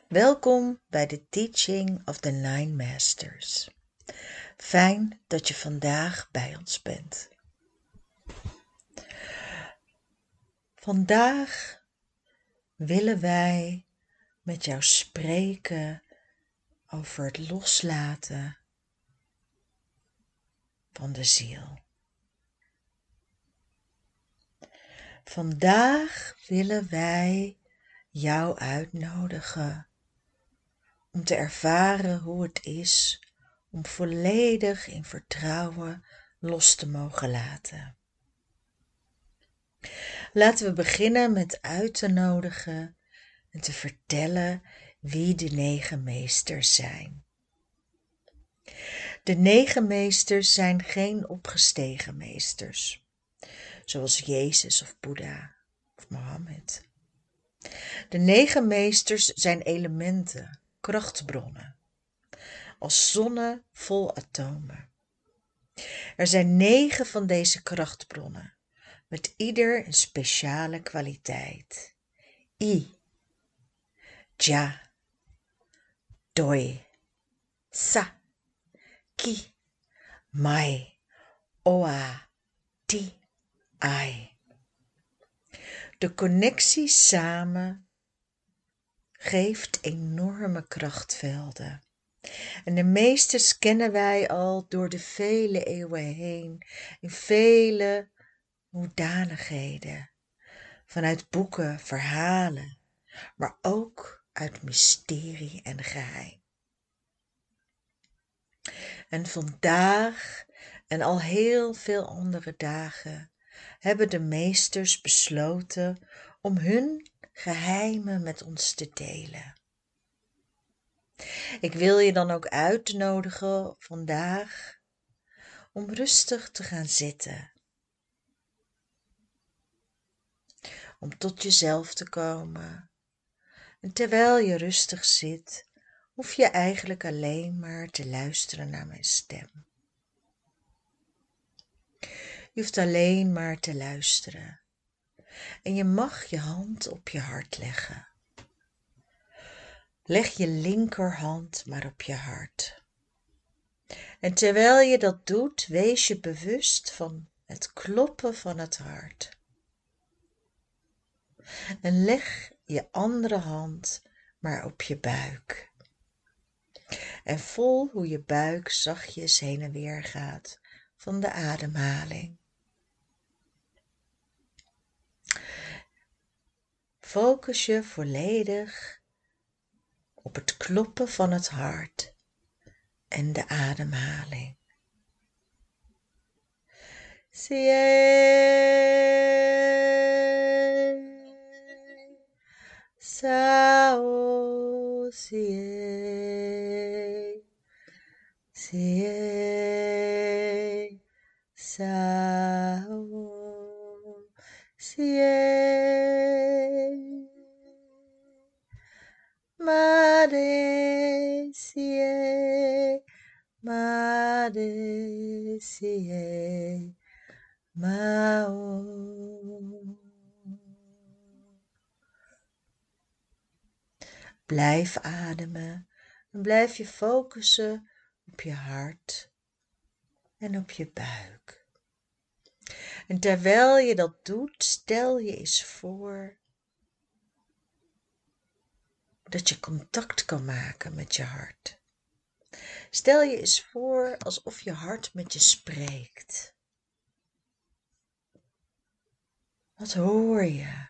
Welkom bij de Teaching of the Nine Masters. Fijn dat je vandaag bij ons bent. Vandaag willen wij met jou spreken over het loslaten van de ziel. Vandaag willen wij jou uitnodigen om te ervaren hoe het is om volledig in vertrouwen los te mogen laten. Laten we beginnen met uit te nodigen en te vertellen wie de 9 meesters zijn. De 9 meesters zijn geen opgestegen meesters, zoals Jezus of Boeddha of Mohammed. De 9 meesters zijn elementen, krachtbronnen, als zonnen vol atomen. Er zijn 9 van deze krachtbronnen, met ieder een speciale kwaliteit. I, Ja, Doi, Sa, Ki, Mai, Oa, Ti, Ai. De connectie samen geeft enorme krachtvelden. En de meesters kennen wij al door de vele eeuwen heen, in vele hoedanigheden. Vanuit boeken, verhalen, maar ook uit mysterie en geheim. En vandaag en al heel veel andere dagen hebben de meesters besloten om hun geheimen met ons te delen. Ik wil je dan ook uitnodigen vandaag om rustig te gaan zitten. Om tot jezelf te komen. En terwijl je rustig zit, hoef je eigenlijk alleen maar te luisteren naar mijn stem. Je hoeft alleen maar te luisteren. En je mag je hand op je hart leggen. Leg je linkerhand maar op je hart. En terwijl je dat doet, wees je bewust van het kloppen van het hart. En leg je andere hand maar op je buik. En voel hoe je buik zachtjes heen en weer gaat van de ademhaling. Focus je volledig op het kloppen van het hart en de ademhaling. Siye, Sao, Siye, Siye, Sao, Siye, Mare, Siye, Mare, Siye, Mao. Blijf ademen en blijf je focussen op je hart en op je buik. En terwijl je dat doet, stel je eens voor dat je contact kan maken met je hart. Stel je eens voor alsof je hart met je spreekt. Wat hoor je?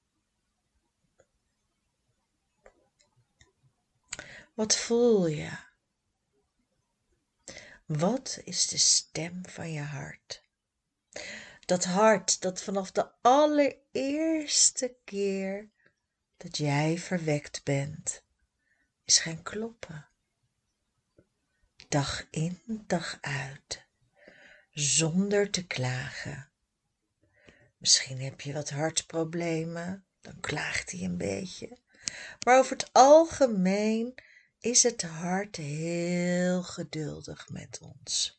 Wat voel je? Wat is de stem van je hart? Dat hart dat vanaf de allereerste keer dat jij verwekt bent, is gaan kloppen. Dag in, dag uit, zonder te klagen. Misschien heb je wat hartproblemen, dan klaagt hij een beetje. Maar over het algemeen is het hart heel geduldig met ons.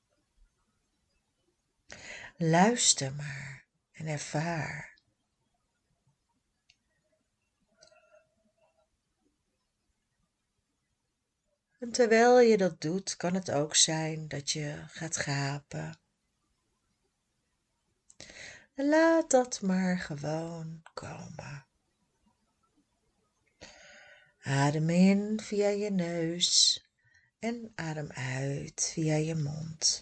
Luister maar en ervaar. En terwijl je dat doet, kan het ook zijn dat je gaat gapen. En laat dat maar gewoon komen. Adem in via je neus en adem uit via je mond.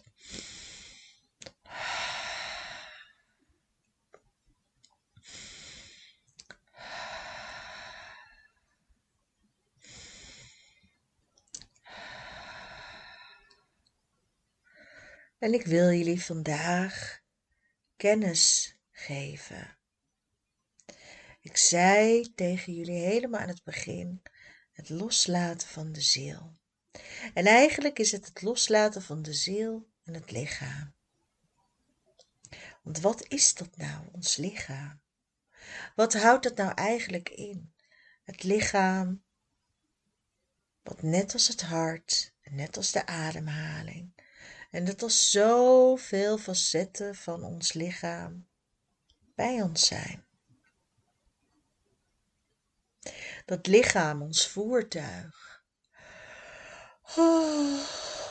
En ik wil jullie vandaag kennis geven. Ik zei tegen jullie helemaal aan het begin het loslaten van de ziel. En eigenlijk is het loslaten van de ziel en het lichaam. Want wat is dat nou, ons lichaam? Wat houdt het nou eigenlijk in? Het lichaam, wat net als het hart, net als de ademhaling, en net als zoveel facetten van ons lichaam bij ons zijn. Dat lichaam, ons voertuig. Oh.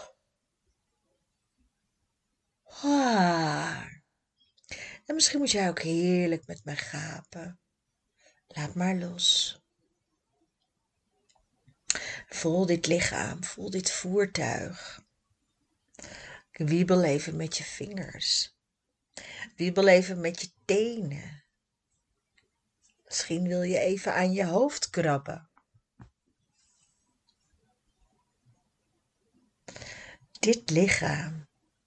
Ah. En misschien moet jij ook heerlijk met mij gapen. Laat maar los. Voel dit lichaam, voel dit voertuig. Wiebel even met je vingers. Wiebel even met je tenen. Misschien wil je even aan je hoofd krabben. Dit lichaam.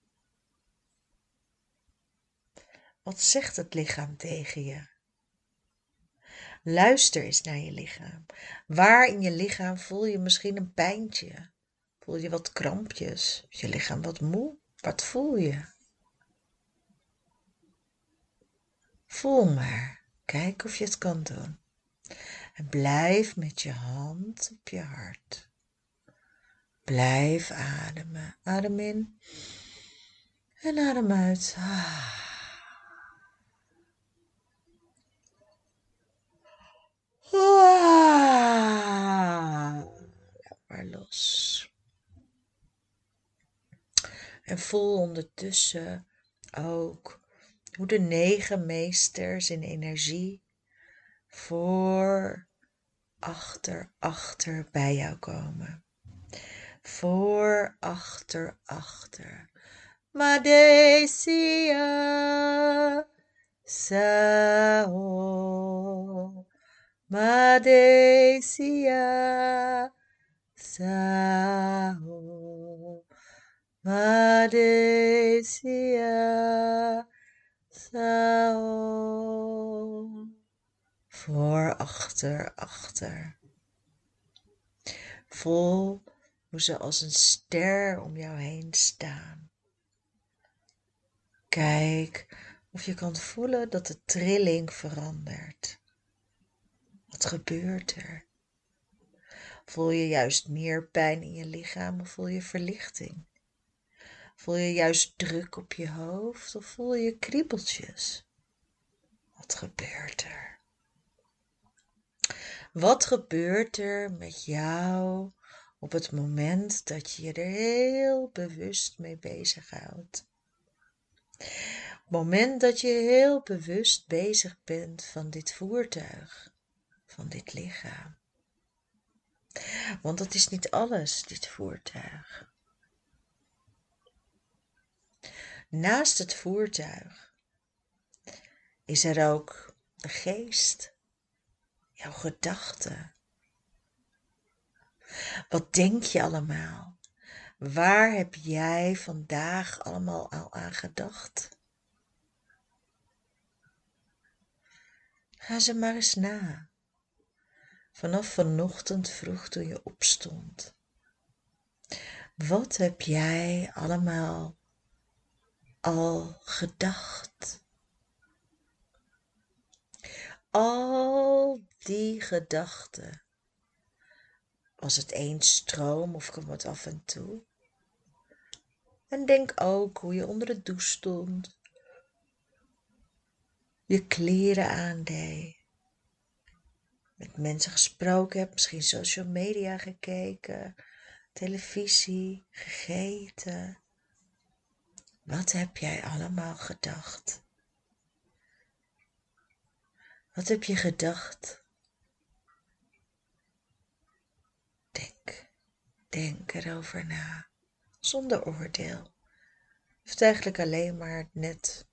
Wat zegt het lichaam tegen je? Luister eens naar je lichaam. Waar in je lichaam voel je misschien een pijntje? Voel je wat krampjes? Is je lichaam wat moe? Wat voel je? Voel maar. Kijk of je het kan doen. En blijf met je hand op je hart. Blijf ademen. Adem in. En adem uit. Laat maar los. En voel ondertussen ook hoe de 9 meesters in energie voor, achter bij jou komen. Voor, achter. Madesia Sao. Madesia Sao. Madesia Sao. Voor, achter. Voel hoe ze als een ster om jou heen staan. Kijk of je kan voelen dat de trilling verandert. Wat gebeurt er? Voel je juist meer pijn in je lichaam of voel je verlichting? Voel je juist druk op je hoofd of voel je kriebeltjes? Wat gebeurt er? Wat gebeurt er met jou op het moment dat je je er heel bewust mee bezighoudt? Op het moment dat je heel bewust bezig bent van dit voertuig, van dit lichaam. Want dat is niet alles, dit voertuig. Naast het voertuig is er ook de geest, jouw gedachten. Wat denk je allemaal? Waar heb jij vandaag allemaal al aan gedacht? Ga ze maar eens na. Vanaf vanochtend vroeg toen je opstond. Wat heb jij allemaal al gedacht? Al die gedachten. Was het één stroom of kwam het af en toe? En denk ook hoe je onder de douche stond. Je kleren aandeed. Met mensen gesproken hebt, misschien social media gekeken. televisie, gegeten. Wat heb jij allemaal gedacht? Wat heb je gedacht? Denk erover na, zonder oordeel. Je hoeft eigenlijk alleen maar net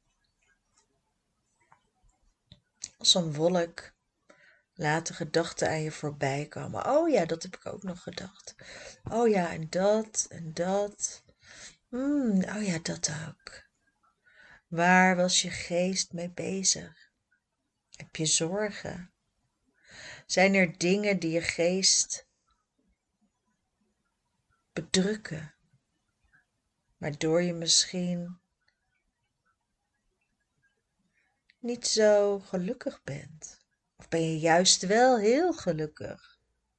als een wolk laten gedachten aan je voorbij komen. Oh ja, dat heb ik ook nog gedacht. Oh ja, en dat en dat. Oh ja, dat ook. Waar was je geest mee bezig? Heb je zorgen? Zijn er dingen die je geest bedrukken, waardoor je misschien niet zo gelukkig bent? Of ben je juist wel heel gelukkig?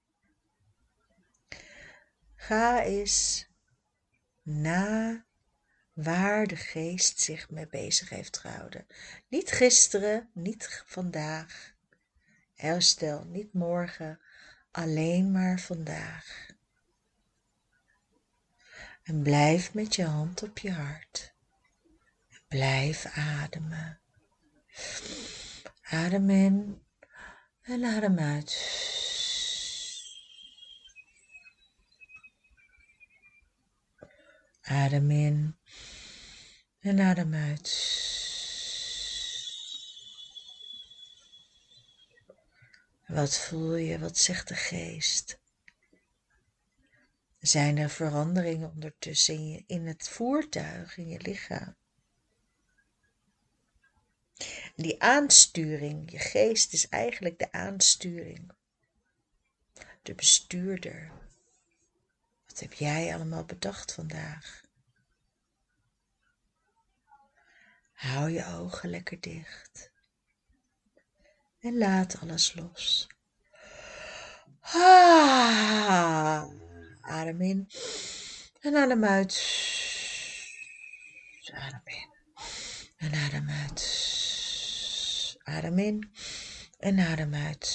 Ga eens na waar de geest zich mee bezig heeft gehouden. Niet gisteren, niet vandaag. Stel, niet morgen, alleen maar vandaag. En blijf met je hand op je hart. Blijf ademen. Adem in en adem uit. Adem in en adem uit. Wat voel je? Wat zegt de geest? Zijn er veranderingen ondertussen in het voertuig, in je lichaam? Die aansturing, je geest is eigenlijk de aansturing. De bestuurder. Wat heb jij allemaal bedacht vandaag? Hou je ogen lekker dicht. En laat alles los. Adem in en adem uit. Adem in en adem uit. Adem in en adem uit.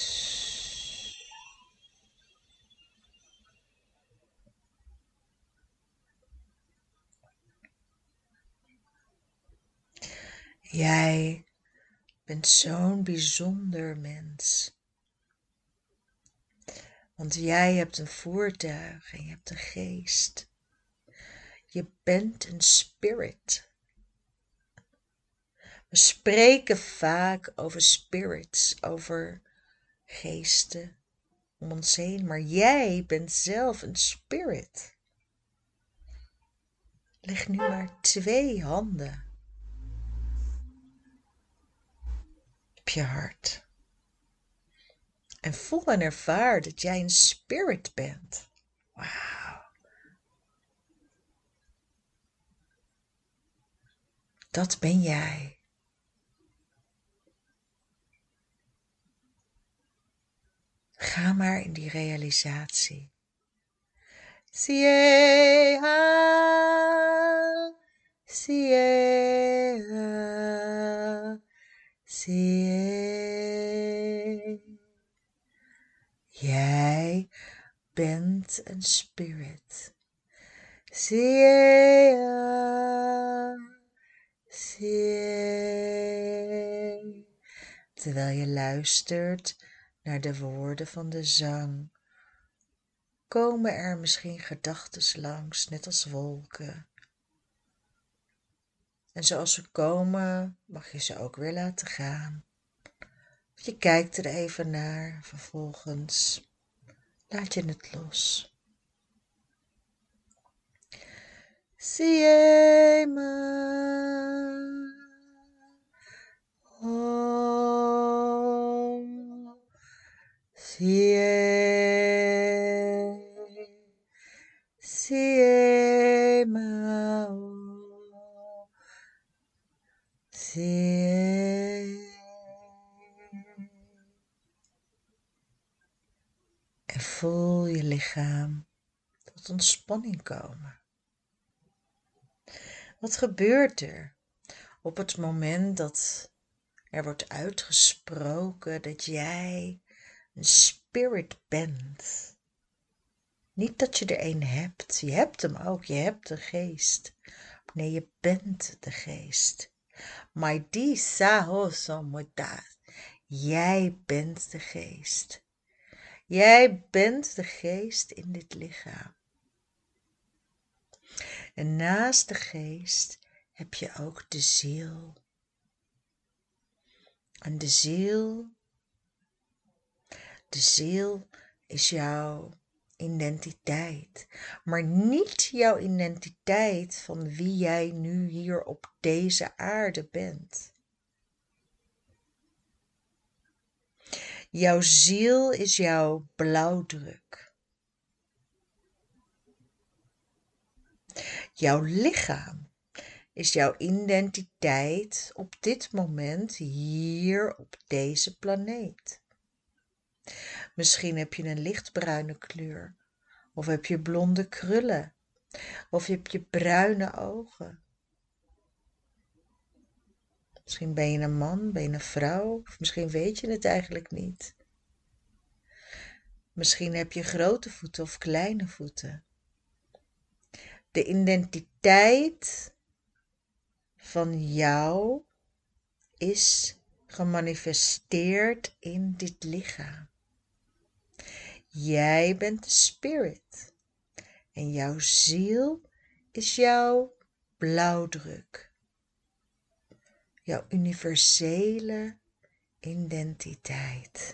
Jij bent zo'n bijzonder mens. Want jij hebt een voertuig en je hebt een geest. Je bent een spirit. We spreken vaak over spirits, over geesten om ons heen, maar jij bent zelf een spirit. Leg nu maar 2 handen op je hart. En voel en ervaar dat jij een spirit bent. Wauw. Dat ben jij. Ga maar in die realisatie. Sieha, sieha, zie. Jij bent een spirit. Sieha, zie. Terwijl je luistert naar de woorden van de zang, komen er misschien gedachten langs, net als wolken. En zoals ze komen, mag je ze ook weer laten gaan. Je kijkt er even naar, vervolgens laat je het los. Siema, oh, siema, oh, en voel je lichaam tot ontspanning komen. Wat gebeurt er op het moment dat er wordt uitgesproken dat jij een spirit bent? Niet dat je er een hebt. Je hebt hem ook. Je hebt de geest. Nee, je bent de geest. Maar die saho somotas. Jij bent de geest. Jij bent de geest in dit lichaam. En naast de geest heb je ook de ziel. En de ziel is jouw identiteit. Maar niet jouw identiteit van wie jij nu hier op deze aarde bent. Jouw ziel is jouw blauwdruk. Jouw lichaam is jouw identiteit op dit moment hier op deze planeet. Misschien heb je een lichtbruine kleur, of heb je blonde krullen, of heb je bruine ogen. Misschien ben je een man, ben je een vrouw, of misschien weet je het eigenlijk niet. Misschien heb je grote voeten of kleine voeten. De identiteit van jou is gemanifesteerd in dit lichaam. Jij bent de spirit en jouw ziel is jouw blauwdruk. Jouw universele identiteit.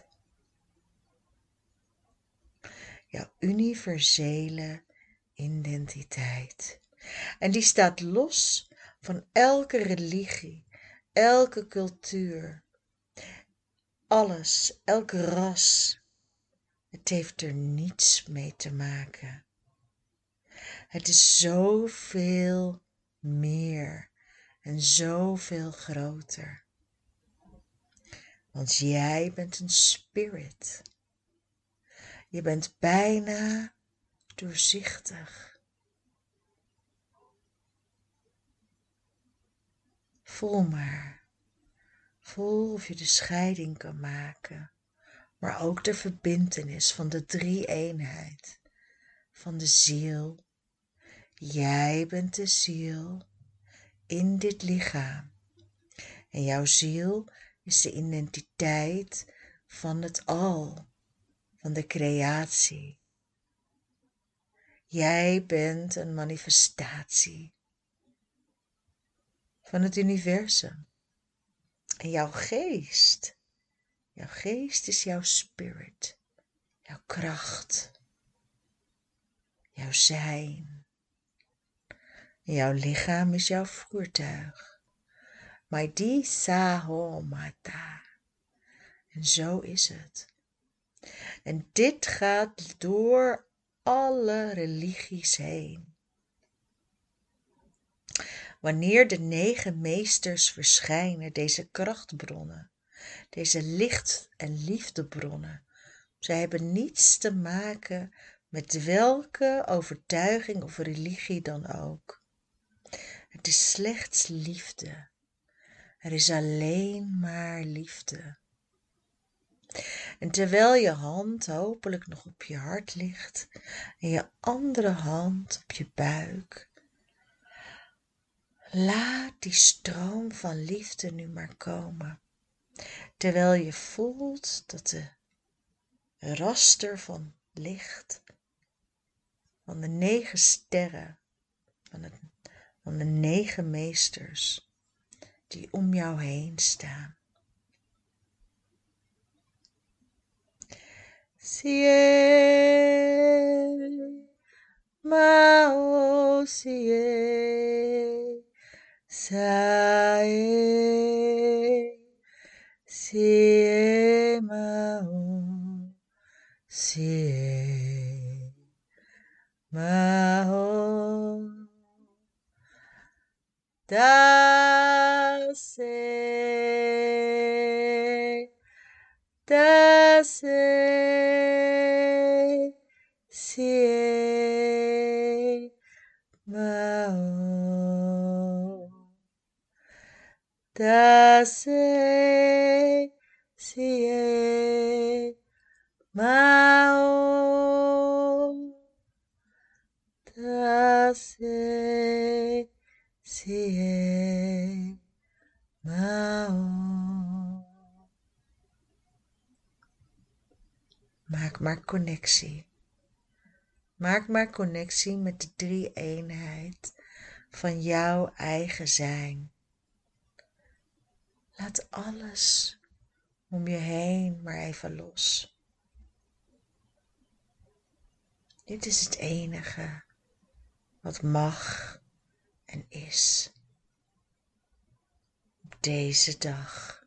Jouw universele identiteit. En die staat los van elke religie, elke cultuur, alles, elk ras. Het heeft er niets mee te maken. Het is zoveel meer en zoveel groter. Want jij bent een spirit. Je bent bijna doorzichtig. Voel maar. Voel of je de scheiding kan maken. Maar ook de verbintenis van de drie-eenheid. Van de ziel. Jij bent de ziel in dit lichaam. En jouw ziel is de identiteit van het al. Van de creatie. Jij bent een manifestatie van het universum. En jouw geest is jouw spirit, jouw kracht, jouw zijn. En jouw lichaam is jouw voertuig. Maidi saho mata. En zo is het. En dit gaat door alle religies heen. Wanneer de 9 meesters verschijnen, deze krachtbronnen, deze licht- en liefdebronnen, zij hebben niets te maken met welke overtuiging of religie dan ook. Het is slechts liefde. Er is alleen maar liefde. En terwijl je hand hopelijk nog op je hart ligt en je andere hand op je buik, laat die stroom van liefde nu maar komen. Terwijl je voelt dat de raster van licht van de 9 sterren, van de 9 meesters die om jou heen staan. Sie Mao Sie Sae Sie Mao Sie Mao Dase Dase Sie Mao Dase Sie Mao se, sie, mao. Maak maar connectie. Maak maar connectie met de drie-eenheid van jouw eigen zijn. Laat alles om je heen maar even los. Dit is het enige wat mag en is op deze dag.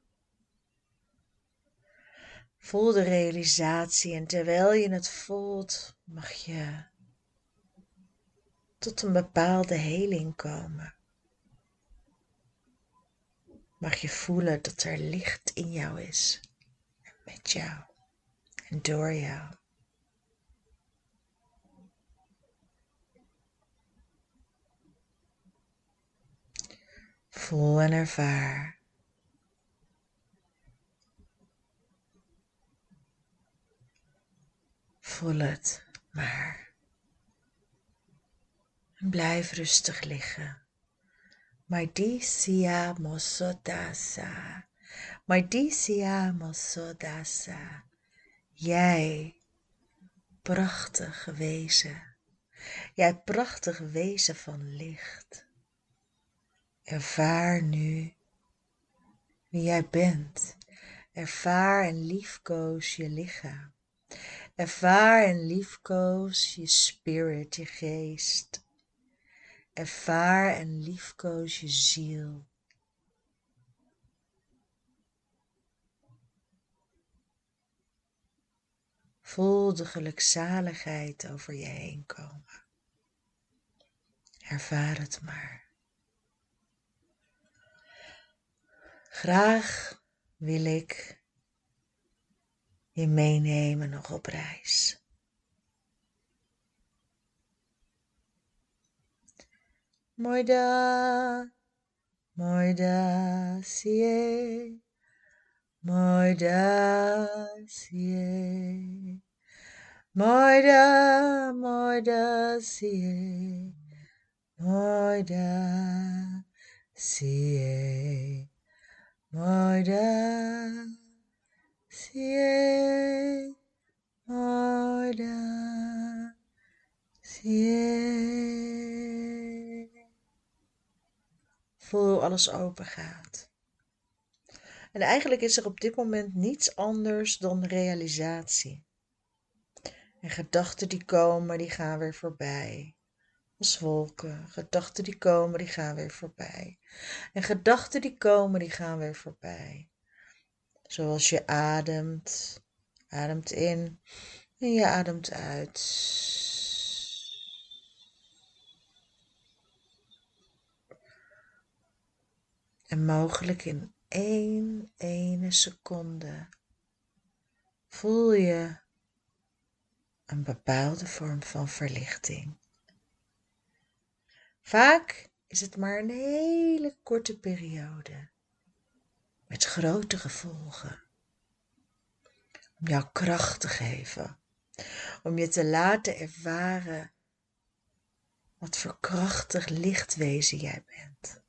Voel de realisatie en terwijl je het voelt, mag je tot een bepaalde heling komen. Mag je voelen dat er licht in jou is, en met jou en door jou. Voel en ervaar. Voel het maar. En blijf rustig liggen. Maidisia Mosodasa. Maidisia Mosodasa. Jij, prachtig wezen. Jij prachtig wezen van licht. Ervaar nu wie jij bent. Ervaar en liefkoos je lichaam. Ervaar en liefkoos je spirit, je geest. Ervaar en liefkoos je ziel. Voel de gelukzaligheid over je heen komen. Ervaar het maar. Graag wil ik je meenemen nog op reis. Moida, moida, sie, moida, sie, moida, moida, sie, moida, sie, moida, sie, moida, sie. Voel hoe alles open gaat. En eigenlijk is er op dit moment niets anders dan realisatie. En gedachten die komen, die gaan weer voorbij. Als wolken. Gedachten die komen, die gaan weer voorbij. En gedachten die komen, die gaan weer voorbij. Zoals je ademt. Ademt in en je ademt uit. En mogelijk in één ene seconde voel je een bepaalde vorm van verlichting. Vaak is het maar een hele korte periode met grote gevolgen. Om jou kracht te geven, om je te laten ervaren wat voor krachtig lichtwezen jij bent.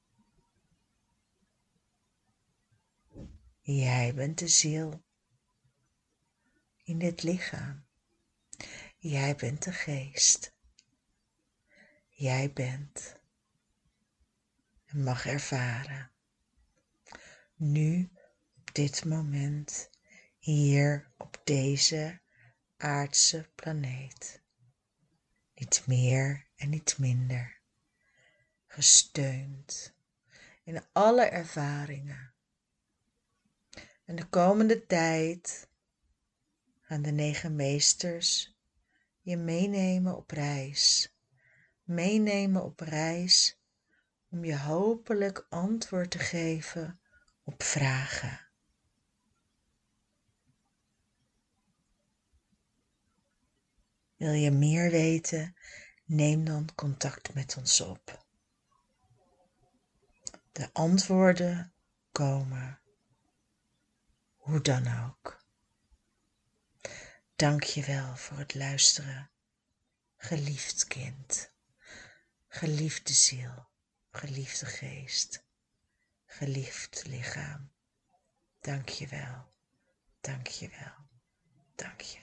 Jij bent de ziel in dit lichaam. Jij bent de geest. Jij bent en mag ervaren. Nu, op dit moment, hier op deze aardse planeet. Niet meer en niet minder. Gesteund in alle ervaringen. En de komende tijd gaan de 9 meesters je meenemen op reis. Meenemen op reis om je hopelijk antwoord te geven op vragen. Wil je meer weten? Neem dan contact met ons op. De antwoorden komen, hoe dan ook. Dank je wel voor het luisteren, geliefd kind. Geliefde ziel, geliefde geest, geliefd lichaam, dank je wel, dank je wel, dank je wel.